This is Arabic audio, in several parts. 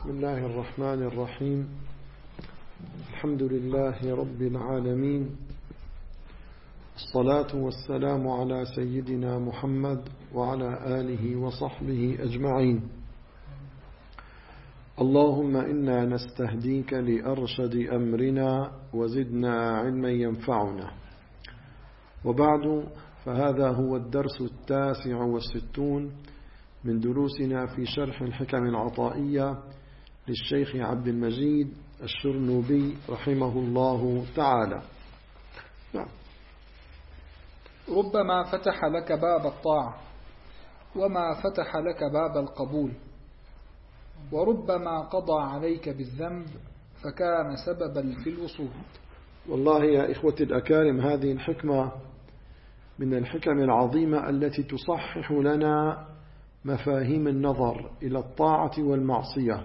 بسم الله الرحمن الرحيم. الحمد لله رب العالمين، الصلاة والسلام على سيدنا محمد وعلى آله وصحبه أجمعين. اللهم إنا نستهديك لأرشد أمرنا وزدنا علما ينفعنا. وبعد، فهذا هو الدرس 69 من دروسنا في شرح الحكم العطائية للشيخ عبد المجيد الشرنوبي رحمه الله تعالى. نعم. ربما فتح لك باب الطاعة وما فتح لك باب القبول، وربما قضى عليك بالذنب فكان سببا في الوصول. والله يا إخوتي الأكارم، هذه الحكمة من الحكم العظيمة التي تصحح لنا مفاهيم النظر إلى الطاعة والمعصية.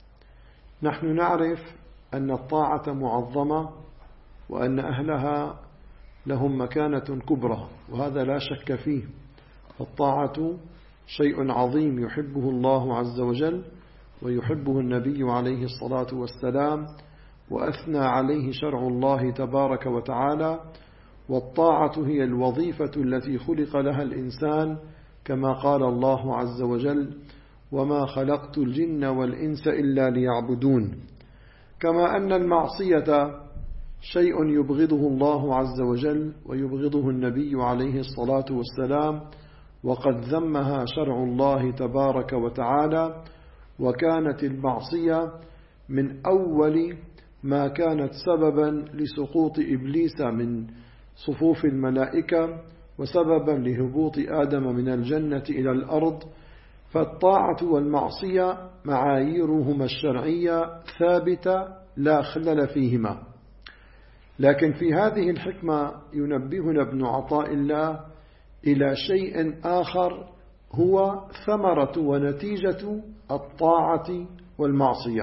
نحن نعرف أن الطاعة معظمة وأن أهلها لهم مكانة كبرى، وهذا لا شك فيه. الطاعة شيء عظيم يحبه الله عز وجل ويحبه النبي عليه الصلاة والسلام، وأثنى عليه شرع الله تبارك وتعالى. والطاعة هي الوظيفة التي خلق لها الإنسان، كما قال الله عز وجل: وما خلقت الجن والإنس إلا ليعبدون. كما أن المعصية شيء يبغضه الله عز وجل ويبغضه النبي عليه الصلاة والسلام، وقد ذمها شرع الله تبارك وتعالى. وكانت المعصية من أول ما كانت سببا لسقوط إبليس من صفوف الملائكة، وسببا لهبوط آدم من الجنة إلى الأرض. فالطاعة والمعصية معاييرهما الشرعية ثابتة لا خلل فيهما. لكن في هذه الحكمة ينبهنا ابن عطاء الله إلى شيء آخر، هو ثمرة ونتيجة الطاعة والمعصية.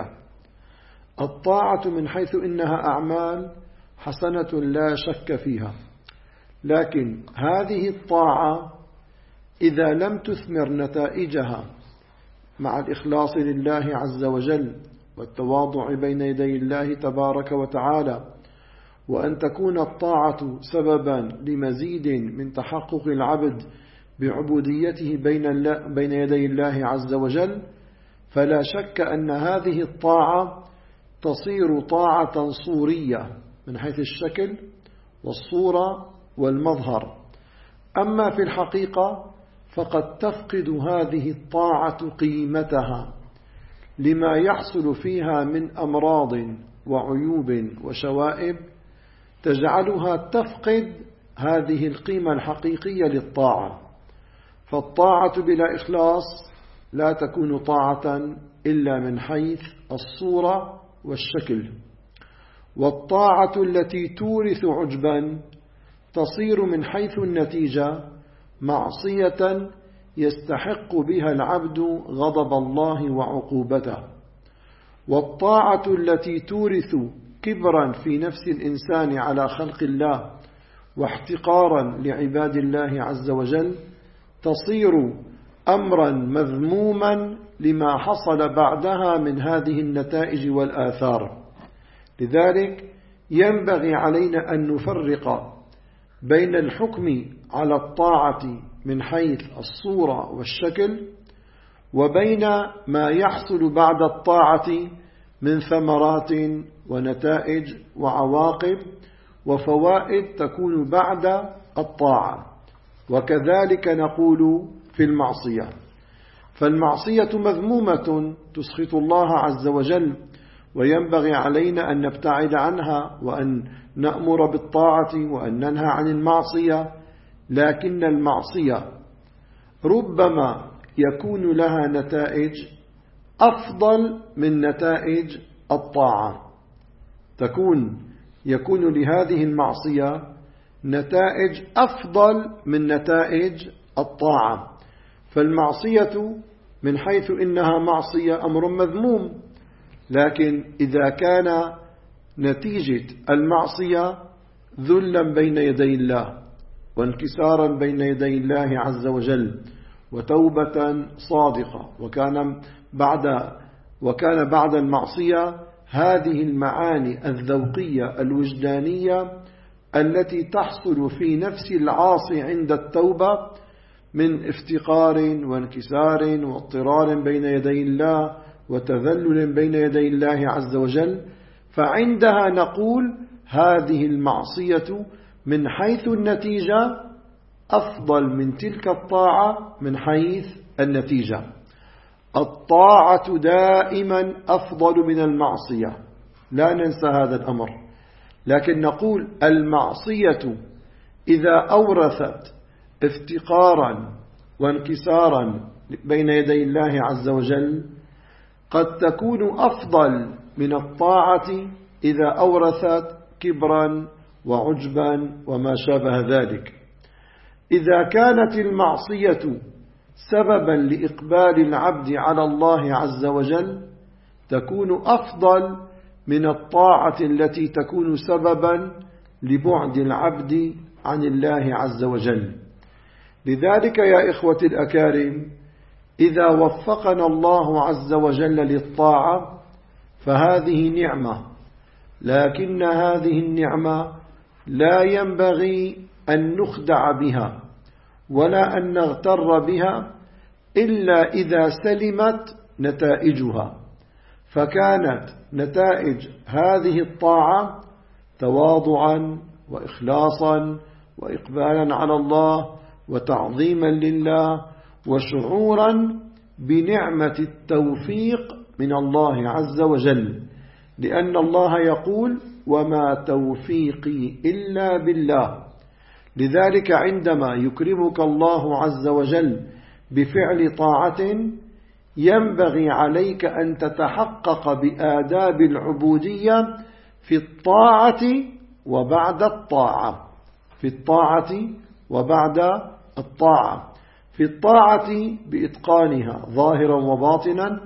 الطاعة من حيث إنها أعمال حسنة لا شك فيها، لكن هذه الطاعة إذا لم تثمر نتائجها مع الإخلاص لله عز وجل والتواضع بين يدي الله تبارك وتعالى، وأن تكون الطاعة سببا لمزيد من تحقق العبد بعبوديته بين يدي الله عز وجل، فلا شك أن هذه الطاعة تصير طاعة صورية من حيث الشكل والصورة والمظهر. أما في الحقيقة فقد تفقد هذه الطاعة قيمتها لما يحصل فيها من أمراض وعيوب وشوائب تجعلها تفقد هذه القيمة الحقيقية للطاعة. فالطاعة بلا إخلاص لا تكون طاعة إلا من حيث الصورة والشكل. والطاعة التي تورث عجبا تصير من حيث النتيجة معصية يستحق بها العبد غضب الله وعقوبته. والطاعة التي تورث كبرا في نفس الإنسان على خلق الله واحتقارا لعباد الله عز وجل تصير أمرا مذموما لما حصل بعدها من هذه النتائج والآثار. لذلك ينبغي علينا أن نفرق بين الحكم على الطاعة من حيث الصورة والشكل، وبين ما يحصل بعد الطاعة من ثمرات ونتائج وعواقب وفوائد تكون بعد الطاعة. وكذلك نقول في المعصية. فالمعصية مذمومة تسخط الله عز وجل، وينبغي علينا أن نبتعد عنها وأن نأمر بالطاعة وأن ننهى عن المعصية. لكن المعصية ربما يكون لها نتائج أفضل من نتائج الطاعة. يكون لهذه المعصية نتائج أفضل من نتائج الطاعة. فالمعصية من حيث إنها معصية أمر مذموم، لكن إذا كان نتيجة المعصية ذلا بين يدي الله وانكسارا بين يدي الله عز وجل وتوبة صادقة، وكان بعد وكان بعد المعصية هذه المعاني الذوقية الوجدانية التي تحصل في نفس العاصي عند التوبة من افتقار وانكسار واضطرار بين يدي الله وتذلل بين يدي الله عز وجل، فعندها نقول هذه المعصية من حيث النتيجة أفضل من تلك الطاعة من حيث النتيجة. الطاعة دائما أفضل من المعصية، لا ننسى هذا الأمر، لكن نقول المعصية إذا أورثت افتقارا وانكسارا بين يدي الله عز وجل قد تكون أفضل من الطاعة إذا أورثت كبرا وعجبا وما شابه ذلك. إذا كانت المعصية سببا لإقبال العبد على الله عز وجل تكون أفضل من الطاعة التي تكون سببا لبعد العبد عن الله عز وجل. لذلك يا إخوة الأكارم، إذا وفقنا الله عز وجل للطاعة فهذه نعمة، لكن هذه النعمة لا ينبغي أن نخدع بها ولا أن نغتر بها إلا إذا سلمت نتائجها. فكانت نتائج هذه الطاعة تواضعا وإخلاصا وإقبالا على الله وتعظيما لله وشعورا بنعمة التوفيق من الله عز وجل، لأن الله يقول وما توفيقي إلا بالله. لذلك عندما يكرمك الله عز وجل بفعل طاعة ينبغي عليك أن تتحقق بآداب العبودية في الطاعة وبعد الطاعة، في الطاعة وبعد الطاعة، في الطاعة بإتقانها ظاهرا وباطنا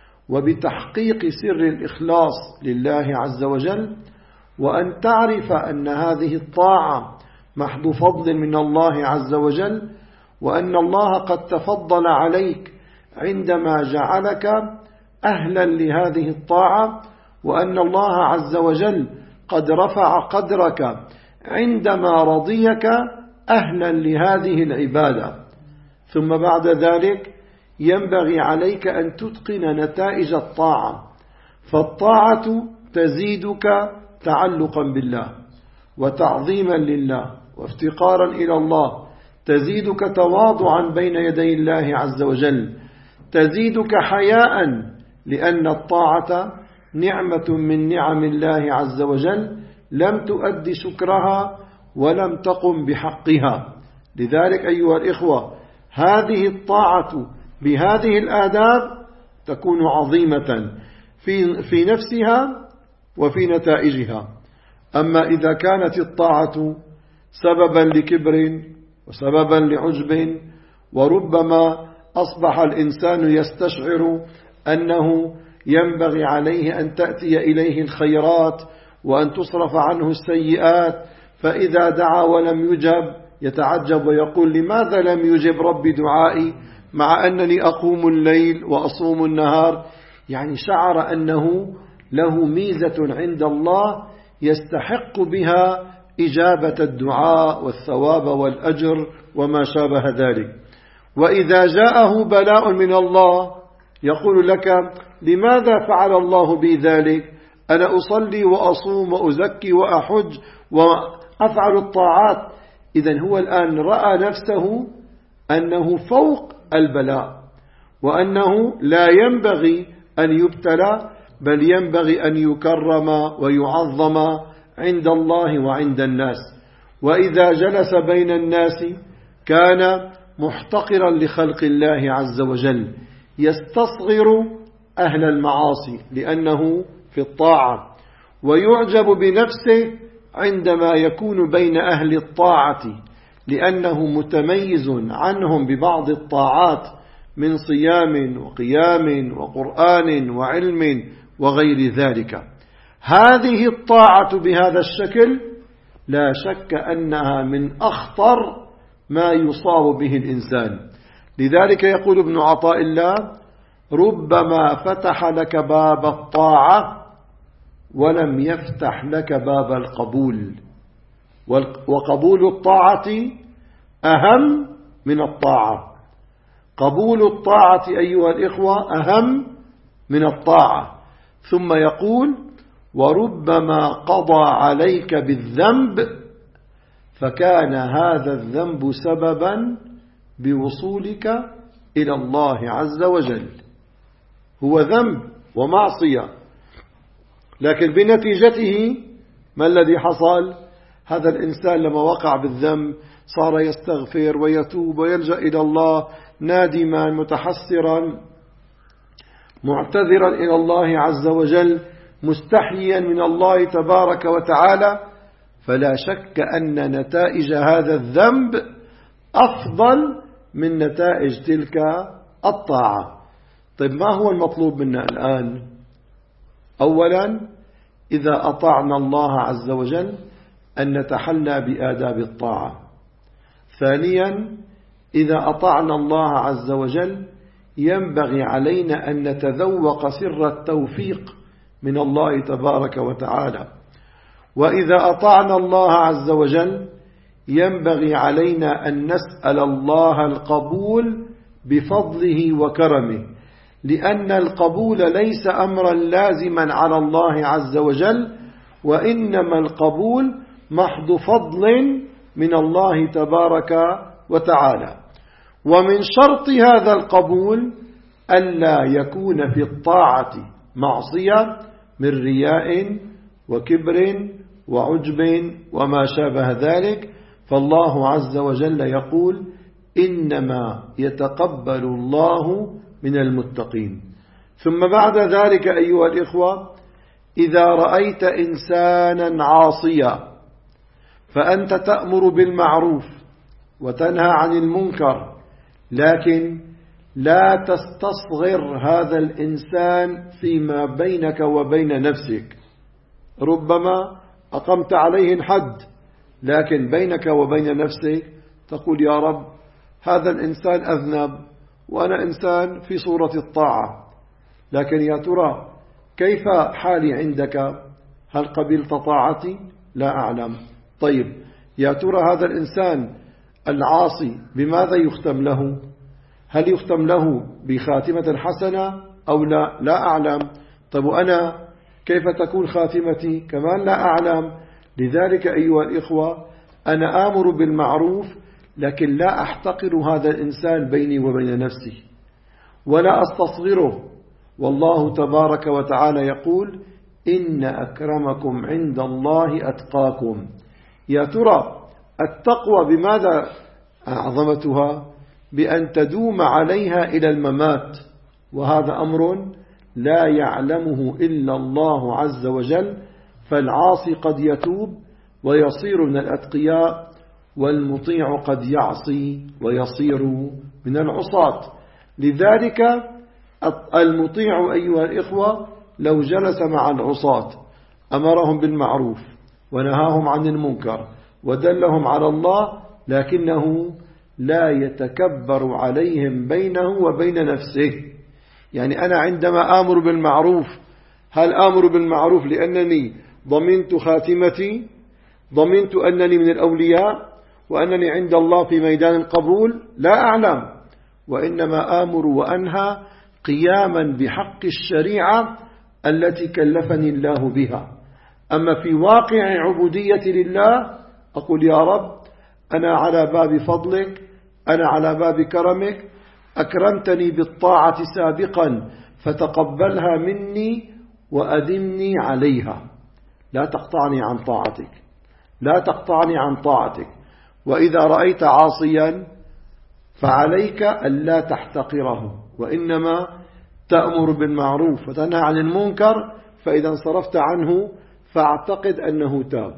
وبتحقيق سر الإخلاص لله عز وجل، وأن تعرف أن هذه الطاعة محض فضل من الله عز وجل، وأن الله قد تفضل عليك عندما جعلك أهلا لهذه الطاعة، وأن الله عز وجل قد رفع قدرك عندما رضيك أهلا لهذه العبادة. ثم بعد ذلك ينبغي عليك أن تتقن نتائج الطاعة، فالطاعة تزيدك تعلقا بالله وتعظيما لله وافتقارا إلى الله، تزيدك تواضعا بين يدي الله عز وجل، تزيدك حياء، لأن الطاعة نعمة من نعم الله عز وجل لم تؤد شكرها ولم تقم بحقها. لذلك أيها الإخوة هذه الطاعة بهذه الآداب تكون عظيمة في نفسها وفي نتائجها. أما إذا كانت الطاعة سببا لكبر وسببا لعجب، وربما أصبح الإنسان يستشعر أنه ينبغي عليه أن تأتي إليه الخيرات وأن تصرف عنه السيئات، فإذا دعا ولم يجب يتعجب ويقول لماذا لم يجب ربي دعائي مع أنني أقوم الليل وأصوم النهار؟ يعني شعر أنه له ميزة عند الله يستحق بها إجابة الدعاء والثواب والأجر وما شابه ذلك. وإذا جاءه بلاء من الله يقول لك لماذا فعل الله بي ذلك؟ أنا أصلي وأصوم وأزكي وأحج وأفعل الطاعات. إذن هو الآن رأى نفسه أنه فوق البلاء، وأنه لا ينبغي أن يبتلى، بل ينبغي أن يكرم ويعظم عند الله وعند الناس. وإذا جلس بين الناس كان محتقرا لخلق الله عز وجل، يستصغر أهل المعاصي لأنه في الطاعة، ويعجب بنفسه عندما يكون بين أهل الطاعة لأنه متميز عنهم ببعض الطاعات من صيام وقيام وقرآن وعلم وغير ذلك. هذه الطاعة بهذا الشكل لا شك أنها من أخطر ما يصاب به الإنسان. لذلك يقول ابن عطاء الله ربما فتح لك باب الطاعة ولم يفتح لك باب القبول، وقبول الطاعة أهم من الطاعة. قبول الطاعة أيها الإخوة أهم من الطاعة. ثم يقول وربما قضى عليك بالذنب فكان هذا الذنب سببا بوصولك إلى الله عز وجل. هو ذنب ومعصية، لكن بنتيجته ما الذي حصل؟ هذا الإنسان لما وقع بالذنب صار يستغفر ويتوب ويلجأ إلى الله نادما متحسرا معتذرا إلى الله عز وجل مستحيا من الله تبارك وتعالى. فلا شك أن نتائج هذا الذنب أفضل من نتائج تلك الطاعة. طيب ما هو المطلوب منا الآن؟ أولا إذا أطعنا الله عز وجل أن نتحلى بآداب الطاعة. ثانيا إذا أطعنا الله عز وجل ينبغي علينا أن نتذوق سر التوفيق من الله تبارك وتعالى. وإذا أطعنا الله عز وجل ينبغي علينا أن نسأل الله القبول بفضله وكرمه، لأن القبول ليس أمرا لازما على الله عز وجل، وإنما القبول محض فضل من الله تبارك وتعالى. ومن شرط هذا القبول ألا يكون في الطاعة معصية من رياء وكبر وعجب وما شابه ذلك. فالله عز وجل يقول إنما يتقبل الله من المتقين. ثم بعد ذلك أيها الإخوة إذا رأيت إنسانا عاصيا فأنت تأمر بالمعروف وتنهى عن المنكر، لكن لا تستصغر هذا الإنسان فيما بينك وبين نفسك. ربما أقمت عليه الحد، لكن بينك وبين نفسك تقول يا رب هذا الإنسان أذنب وأنا إنسان في صورة الطاعة، لكن يا ترى كيف حالي عندك؟ هل قبلت طاعتي؟ لا أعلم. طيب يا ترى هذا الإنسان العاصي بماذا يختم له؟ هل يختم له بخاتمة حسنة أو لا؟ لا أعلم. طيب وأنا كيف تكون خاتمتي؟ كمان لا أعلم. لذلك أيها الإخوة أنا آمر بالمعروف، لكن لا أحتقر هذا الإنسان بيني وبين نفسي ولا أستصغره. والله تبارك وتعالى يقول إن أكرمكم عند الله أتقاكم. يا ترى التقوى بماذا أعظمتها؟ بأن تدوم عليها إلى الممات، وهذا أمر لا يعلمه إلا الله عز وجل. فالعاصي قد يتوب ويصير من الأتقياء، والمطيع قد يعصي ويصير من العصاة. لذلك المطيع أيها الإخوة لو جلس مع العصاة أمرهم بالمعروف ونهاهم عن المنكر ودلهم على الله، لكنه لا يتكبر عليهم بينه وبين نفسه. يعني أنا عندما آمر بالمعروف، هل آمر بالمعروف لأنني ضمنت خاتمتي، ضمنت أنني من الأولياء وأنني عند الله في ميدان القبول؟ لا أعلم. وإنما آمر وأنهى قياما بحق الشريعة التي كلفني الله بها. أما في واقع عبودية لله أقول يا رب أنا على باب فضلك، أنا على باب كرمك، أكرمتني بالطاعة سابقا فتقبلها مني وأدمني عليها. لا تقطعني عن طاعتك، لا تقطعني عن طاعتك. وإذا رأيت عاصيا فعليك ألا تحتقره، وإنما تأمر بالمعروف وتنهى عن المنكر. فإذا انصرفت عنه فاعتقد أنه تاب،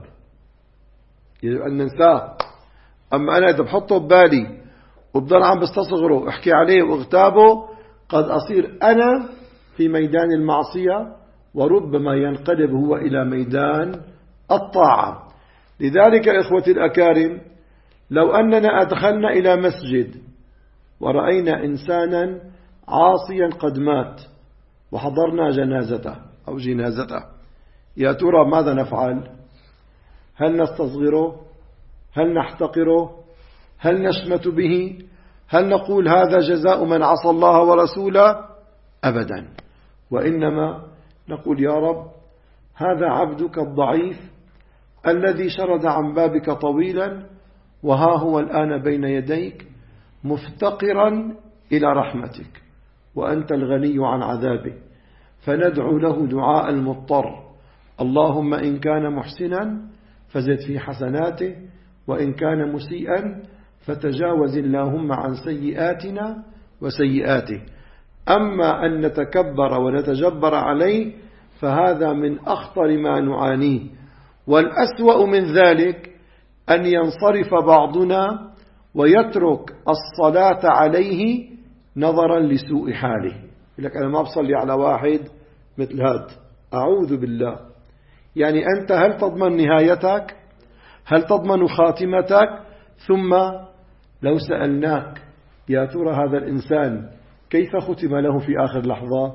يجب أن ننساه. أما أنا إذا بحطه ببالي وبضل عم بستصغره احكي عليه واغتابه، قد أصير أنا في ميدان المعصية، وربما ينقلب هو إلى ميدان الطاعة. لذلك إخوتي الأكارم لو أننا أدخلنا إلى مسجد ورأينا إنسانا عاصيا قد مات وحضرنا جنازته أو جنازته، يا ترى ماذا نفعل؟ هل نستصغره؟ هل نحتقره؟ هل نشمت به؟ هل نقول هذا جزاء من عصى الله ورسوله؟ أبدا، وإنما نقول يا رب هذا عبدك الضعيف الذي شرد عن بابك طويلا، وها هو الآن بين يديك مفتقرا إلى رحمتك، وأنت الغني عن عذابه، فندعو له دعاء المضطر: اللهم إن كان محسنا فزد في حسناته، وإن كان مسيئا فتجاوز اللهم عن سيئاتنا وسيئاته. أما أن نتكبر ونتجبر عليه فهذا من أخطر ما نعانيه، والأسوأ من ذلك أن ينصرف بعضنا ويترك الصلاة عليه نظرا لسوء حاله. يقول لك أنا ما بصلي على واحد مثل هذا، أعوذ بالله. يعني أنت هل تضمن نهايتك؟ هل تضمن خاتمتك؟ ثم لو سألناك يا ترى هذا الإنسان كيف ختم له في آخر لحظة؟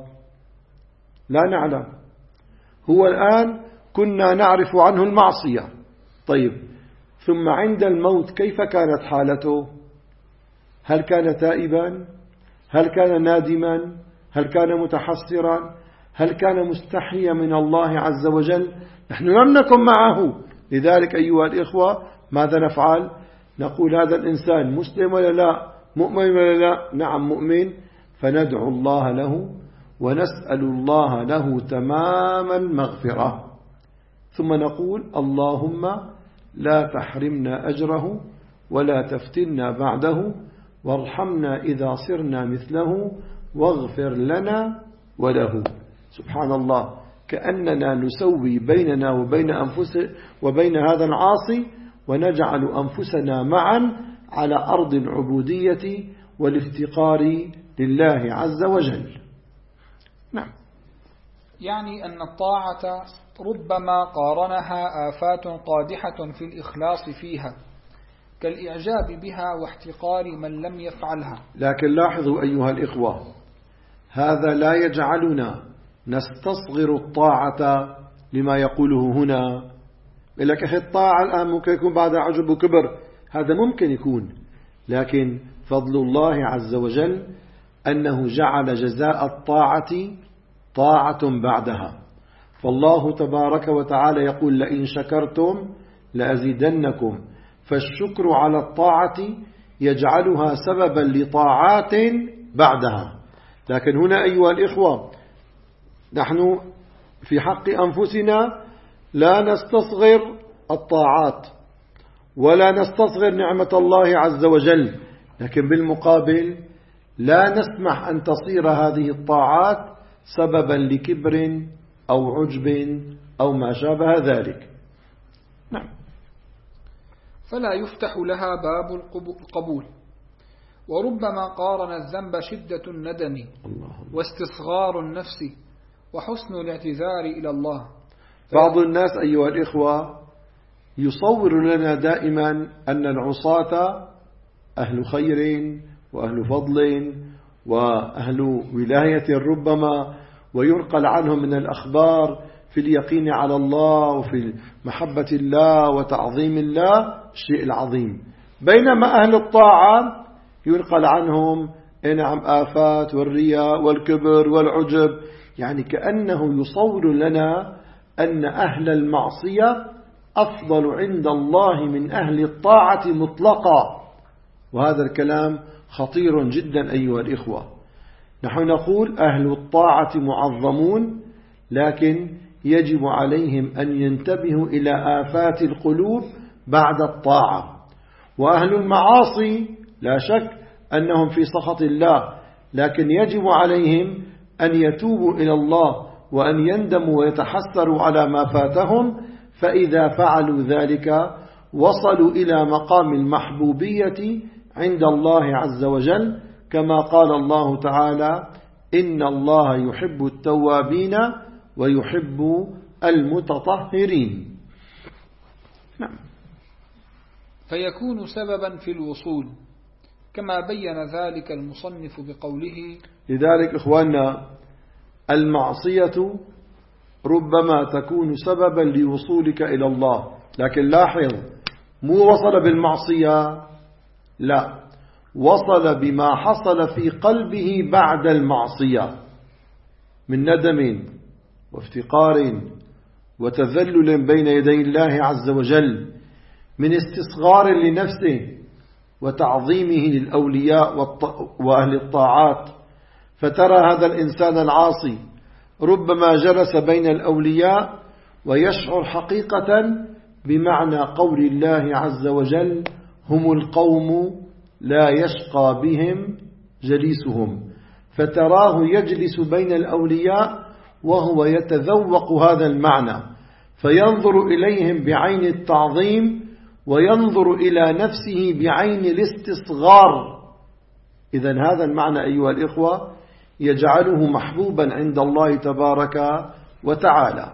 لا نعلم. هو الآن كنا نعرف عنه المعصية، طيب ثم عند الموت كيف كانت حالته؟ هل كان تائبا؟ هل كان نادما؟ هل كان متحسرا؟ هل كان مستحيا من الله عز وجل؟ نحن لم نكن معه. لذلك أيها الإخوة ماذا نفعل؟ نقول هذا الإنسان مسلم ولا لا؟ مؤمن ولا لا؟ نعم مؤمن، فندعو الله له ونسأل الله له تمام المغفرة، ثم نقول اللهم لا تحرمنا أجره ولا تفتنا بعده، وارحمنا إذا صرنا مثله، واغفر لنا وله. سبحان الله، كأننا نسوي بيننا وبين هذا العاصي، ونجعل أنفسنا معا على أرض العبودية والافتقار لله عز وجل. نعم. يعني أن الطاعة ربما قارنها آفات قادحة في الإخلاص فيها، كالإعجاب بها واحتقار من لم يفعلها. لكن لاحظوا أيها الإخوة، هذا لا يجعلنا نستصغر الطاعة لما يقوله هنا. لك أخي الطاعة الآن ممكن يكون بعد عجب وكبر، هذا ممكن يكون، لكن فضل الله عز وجل أنه جعل جزاء الطاعة طاعة بعدها. فالله تبارك وتعالى يقول لئن شكرتم لأزيدنكم، فالشكر على الطاعة يجعلها سببا لطاعات بعدها. لكن هنا أيها الإخوة نحن في حق أنفسنا لا نستصغر الطاعات ولا نستصغر نعمة الله عز وجل، لكن بالمقابل لا نسمح أن تصير هذه الطاعات سببا لكبر أو عجب أو ما شابه ذلك. نعم. فلا يفتح لها باب القبول. وربما قارن الذنب شدة الندم واستصغار النفس وحسن الاعتذار إلى الله. بعض الناس أيها الإخوة يصور لنا دائما أن العصاة أهل خير وأهل فضل وأهل ولاية، ربما وينقل عنهم من الأخبار في اليقين على الله وفي محبة الله وتعظيم الله الشيء العظيم، بينما أهل الطاعة ينقل عنهم نعم آفات والرياء والكبر والعجب. يعني كأنه يصور لنا أن أهل المعصية أفضل عند الله من أهل الطاعة مطلقا، وهذا الكلام خطير جدا أيها الإخوة. نحن نقول أهل الطاعة معظمون، لكن يجب عليهم أن ينتبهوا إلى آفات القلوب بعد الطاعة. وأهل المعاصي لا شك أنهم في سخط الله، لكن يجب عليهم أن يتوبوا إلى الله وأن يندموا ويتحسروا على ما فاتهم، فإذا فعلوا ذلك وصلوا إلى مقام المحبوبية عند الله عز وجل، كما قال الله تعالى إن الله يحب التوابين ويحب المتطهرين. نعم. فيكون سببا في الوصول، كما بين ذلك المصنف بقوله لذلك إخواننا المعصية ربما تكون سببا لوصولك إلى الله، لكن لاحظ مو وصل بالمعصية، لا، وصل بما حصل في قلبه بعد المعصية من ندم وافتقار وتذلل بين يدي الله عز وجل، من استصغار لنفسه وتعظيمه للأولياء وأهل الطاعات. فترى هذا الإنسان العاصي ربما جلس بين الأولياء ويشعر حقيقة بمعنى قول الله عز وجل: هم القوم لا يشقى بهم جليسهم. فتراه يجلس بين الأولياء وهو يتذوق هذا المعنى، فينظر إليهم بعين التعظيم وينظر إلى نفسه بعين الاستصغار. إذن هذا المعنى أيها الإخوة يجعله محبوبا عند الله تبارك وتعالى.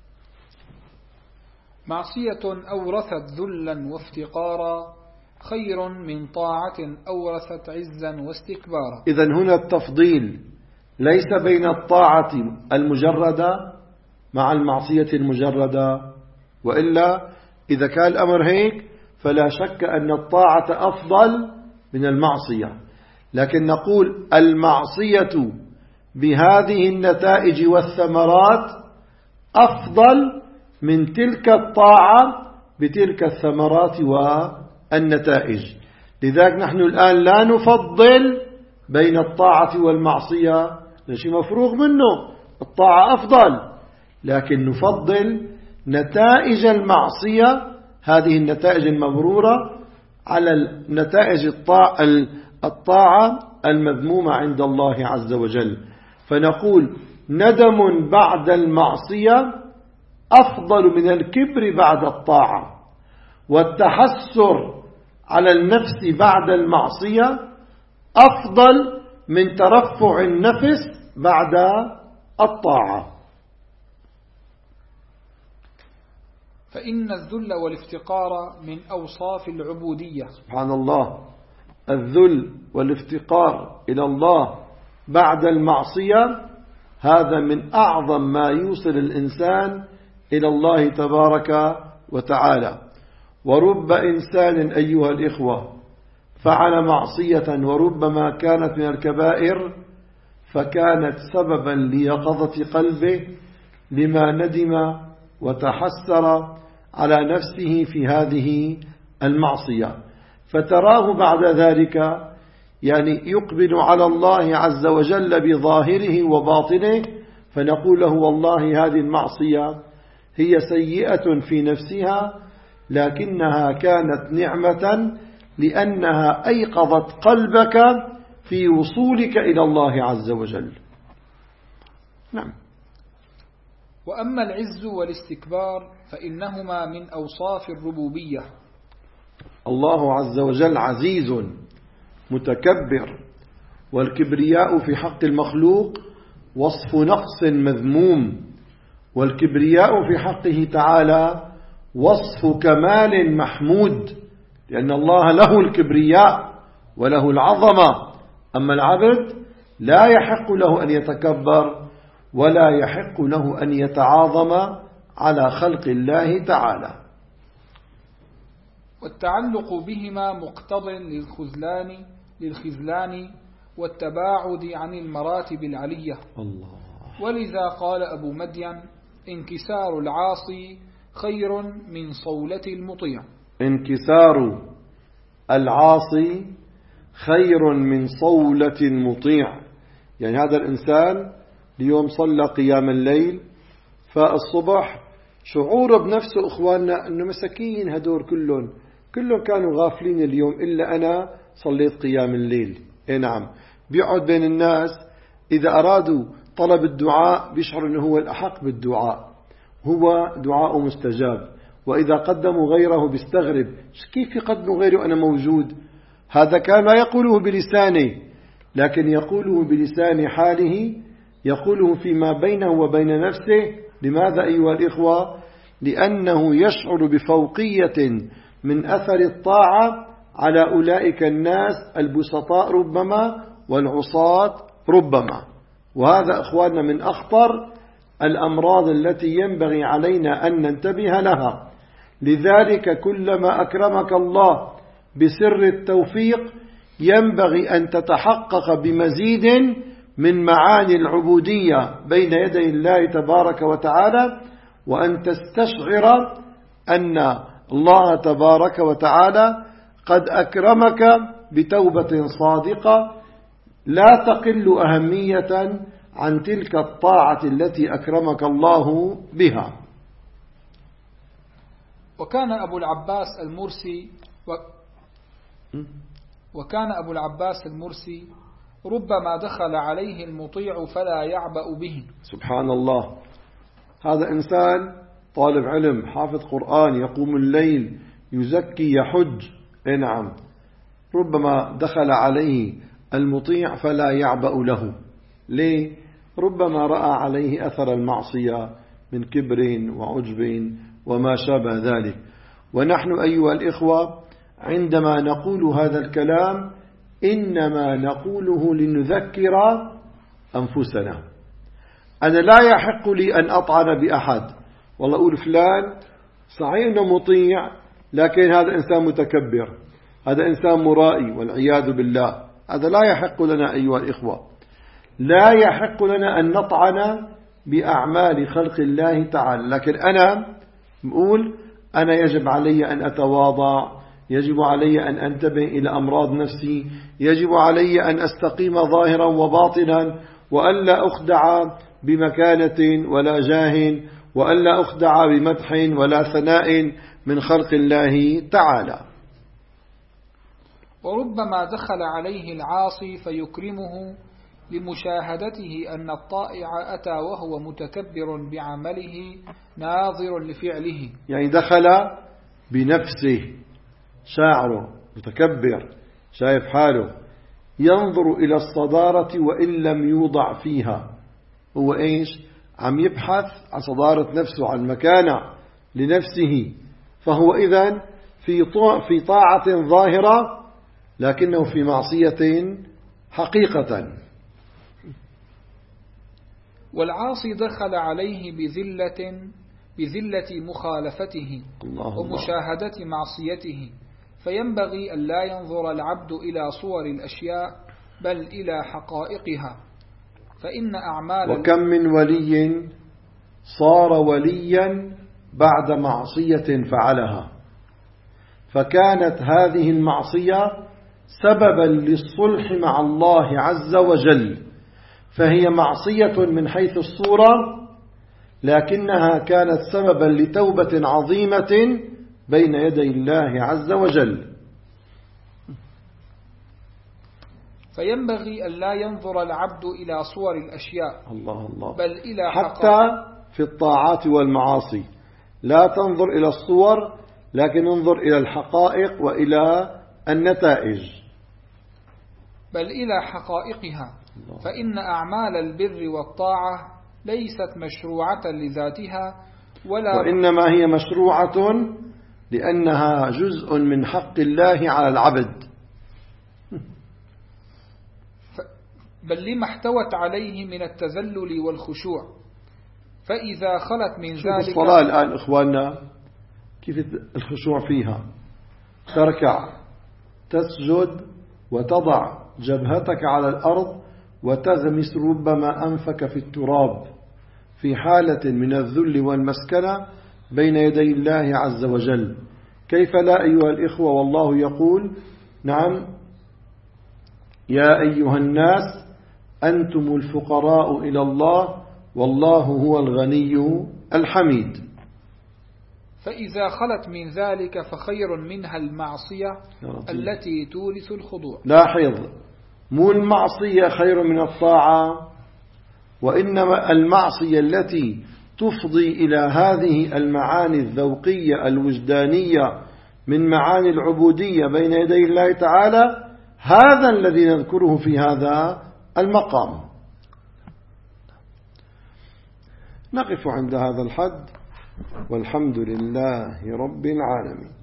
معصية أورثت ذلا وافتقارا خير من طاعة أورثت عزا واستكبارا. إذن هنا التفضيل ليس بين الطاعة المجردة مع المعصية المجردة، وإلا إذا كان الأمر هيك فلا شك أن الطاعة أفضل من المعصية، لكن نقول المعصية بهذه النتائج والثمرات أفضل من تلك الطاعة بتلك الثمرات والنتائج. لذلك نحن الآن لا نفضل بين الطاعة والمعصية، شيء مفروغ منه، الطاعة أفضل، لكن نفضل نتائج المعصية، هذه النتائج المبرورة، على نتائج الطاعة المذمومة عند الله عز وجل. فنقول ندم بعد المعصية أفضل من الكبر بعد الطاعة، والتحسر على النفس بعد المعصية أفضل من ترفع النفس بعد الطاعة. فإن الذل والافتقار من أوصاف العبودية. سبحان الله، الذل والافتقار إلى الله بعد المعصية هذا من أعظم ما يوصل الإنسان إلى الله تبارك وتعالى. ورب إنسان أيها الإخوة فعل معصية وربما كانت من الكبائر فكانت سببا ليقظة قلبه لما ندم وتحسر على نفسه في هذه المعصية، فتراه بعد ذلك يعني يقبل على الله عز وجل بظاهره وباطنه، فنقول له والله هذه المعصية هي سيئة في نفسها لكنها كانت نعمة لأنها أيقظت قلبك في وصولك إلى الله عز وجل. نعم. وأما العز والاستكبار فإنهما من أوصاف الربوبية. الله عز وجل عزيز متكبر، والكبرياء في حق المخلوق وصف نقص مذموم، والكبرياء في حقه تعالى وصف كمال محمود، لأن الله له الكبرياء وله العظمة، أما العبد لا يحق له أن يتكبر ولا يحق له أن يتعاظم على خلق الله تعالى. والتعلق بهما مقتض للخذلان والتباعد عن المراتب العلية. الله. ولذا قال أبو مدين: انكسار العاصي خير من صولة المطيع. انكسار العاصي خير من صولة المطيع، يعني هذا الإنسان اليوم صلى قيام الليل، فالصبح شعور بنفسه إخواننا أنه مساكين هدول كلهم كانوا غافلين اليوم إلا أنا صليت قيام الليل. نعم، بيقعد بين الناس إذا أرادوا طلب الدعاء بيشعر أنه هو الأحق بالدعاء، هو دعاء مستجاب، وإذا قدموا غيره بيستغرب كيف يقدموا غيره أنا موجود. هذا كان لا يقوله بلسانه لكن يقوله بلسان حاله، يقوله فيما بينه وبين نفسه. لماذا أيها الإخوة؟ لأنه يشعر بفوقية من أثر الطاعة على أولئك الناس البسطاء ربما والعصاة ربما. وهذا أخواننا من أخطر الأمراض التي ينبغي علينا أن ننتبه لها. لذلك كلما أكرمك الله بسر التوفيق ينبغي أن تتحقق بمزيد من معاني العبودية بين يدي الله تبارك وتعالى، وأن تستشعر أن الله تبارك وتعالى قد أكرمك بتوبة صادقة لا تقل أهمية عن تلك الطاعة التي أكرمك الله بها. وكان أبو العباس المرسي ربما دخل عليه المطيع فلا يعبأ به. سبحان الله، هذا إنسان طالب علم حافظ قرآن يقوم الليل يزكي يحج، نعم، ربما دخل عليه المطيع فلا يعبأ له. ليه؟ ربما رأى عليه أثر المعصية من كبر وعجب وما شابه ذلك. ونحن أيها الإخوة عندما نقول هذا الكلام إنما نقوله لنذكر أنفسنا. أنا لا يحق لي أن أطعن بأحد، والله أقول فلان صحيح أنه مطيع لكن هذا إنسان متكبر، هذا إنسان مرائي والعياذ بالله. هذا لا يحق لنا أيها الإخوة، لا يحق لنا أن نطعن بأعمال خلق الله تعالى. لكن أنا بقول أنا يجب علي أن أتواضع، يجب علي أن أنتبه إلى أمراض نفسي، يجب علي أن أستقيم ظاهرا وباطنا، وألا أخدع بمكانة ولا جاه، وألا أخدع بمدح ولا ثناء من خلق الله تعالى. وربما دخل عليه العاصي فيكرمه لمشاهدته أن الطائع أتى وهو متكبر بعمله ناظر لفعله. يعني دخل بنفسه، شاعره متكبر شايف حاله، ينظر إلى الصدارة وإن لم يوضع فيها. هو إيش؟ عم يبحث عن صدارة نفسه، عن مكانة لنفسه. فهو إذن في طاعة ظاهرة لكنه في معصية حقيقة. والعاصي دخل عليه بذلة مخالفته ومشاهدة معصيته، فينبغي أن لا ينظر العبد إلى صور الأشياء بل إلى حقائقها، فإن أعمال وكم من ولي صار وليا بعد معصية فعلها، فكانت هذه المعصية سببا للصلح مع الله عز وجل، فهي معصية من حيث الصورة لكنها كانت سببا لتوبة عظيمة بين يدي الله عز وجل. فينبغي أن لا ينظر العبد إلى صور الأشياء الله بل إلى حتى في الطاعات والمعاصي لا تنظر إلى الصور لكن انظر إلى الحقائق وإلى النتائج، بل إلى حقائقها، فإن أعمال البر والطاعة ليست مشروعة لذاتها وإنما هي مشروعة لأنها جزء من حق الله على العبد، بل لما احتوت عليه من التذلل والخشوع. فإذا خلت من ذلك الصلاة الآن إخواننا كيف الخشوع فيها؟ تركع تسجد وتضع جبهتك على الأرض وتغمس ربما أنفك في التراب في حالة من الذل والمسكنة بين يدي الله عز وجل. كيف لا أيها الإخوة؟ والله يقول نعم يا أيها الناس أنتم الفقراء إلى الله والله هو الغني الحميد. فإذا خلت من ذلك فخير منها المعصية التي تورث الخضوع. لاحظ، مو المعصية خير من الطاعة، وإنما المعصية التي تفضي إلى هذه المعاني الذوقية الوجدانية من معاني العبودية بين يدي الله تعالى، هذا الذي نذكره في هذا المقام. نقف عند هذا الحد والحمد لله رب العالمين.